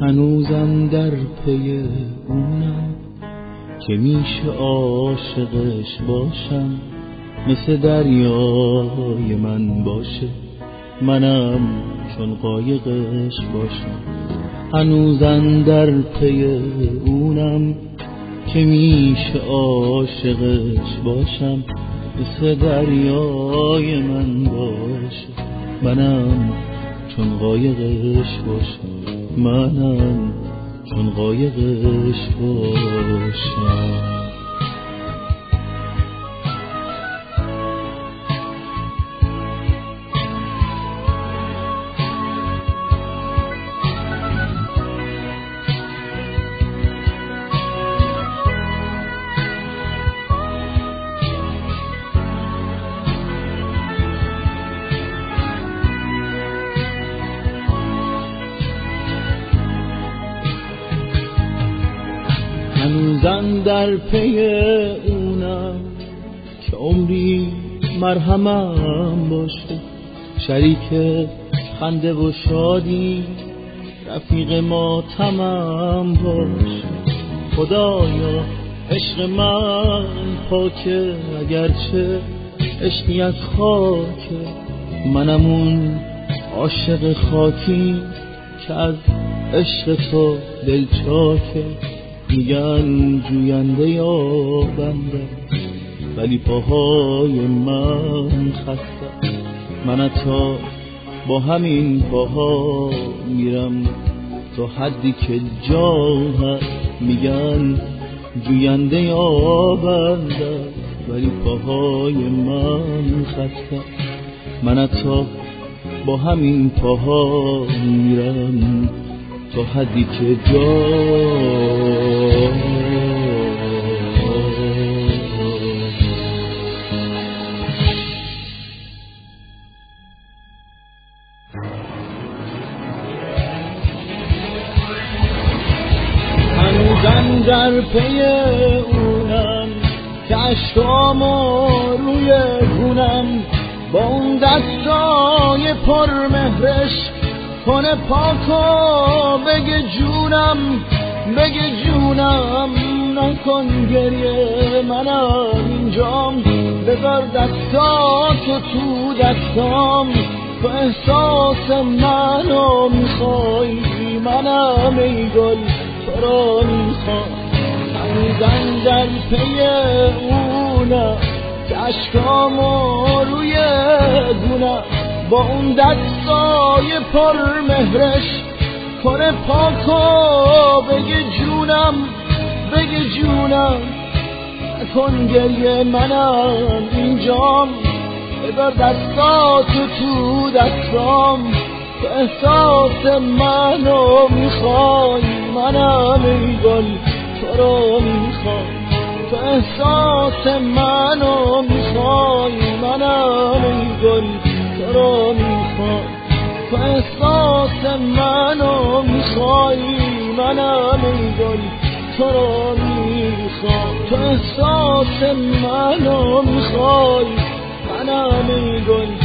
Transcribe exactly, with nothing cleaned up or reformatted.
هنوزم در پی اونم که میشه عاشقش باشم، مثل دریای من باشه، منم چون قایقش باشم. هنوزم در پی اونم که میشه عاشقش باشم، مثل دریای من باشه، منم چون قایقش باشم، منم چون قایقش باشم. هنوزم در پی اونم که عمری مرهمم باشه، شریک خنده و شادی رفیق ما تمام باشه. خدایا عشق من پاکه، اگرچه عشقی از خاکه، منم اون عاشق خاکی که از عشق تو دل چاکه. میگن جوینده یا بنده، ولی پاهای من خسته، من تا با همین پاها میرم تا حدی که جا هست. میگن جوینده یا بنده، ولی پاهای من خسته، من تا با همین پاها میرم تا حدی که جا. هنوزم در پی اونم که عشقامو روی گونم با اون دستای پر مهرش کنه پاکو، بگه جونم بگه جونم، نکن گریه منم اینجام، بذار دستاتو تو دستام، تو احساس منو میخوای، منم ای گل تو رو میخوام. هنوزم در پی اونم که عشقامو روی گونم با اون دستای پر مهرش کنه پاکو، بگه جونم بگه جونم، نکن گریه منم اینجام، بذار دستاتو تو دستام، تو احساس منو میخوای، منم ای گل تو رو میخوام، تو احساس منو میخوای، منم ای گل تو رو میخوام، تو احساس منو میخوای، منم ای گل تو رو میخوام، تو احساس منو میخوای، منم ای گل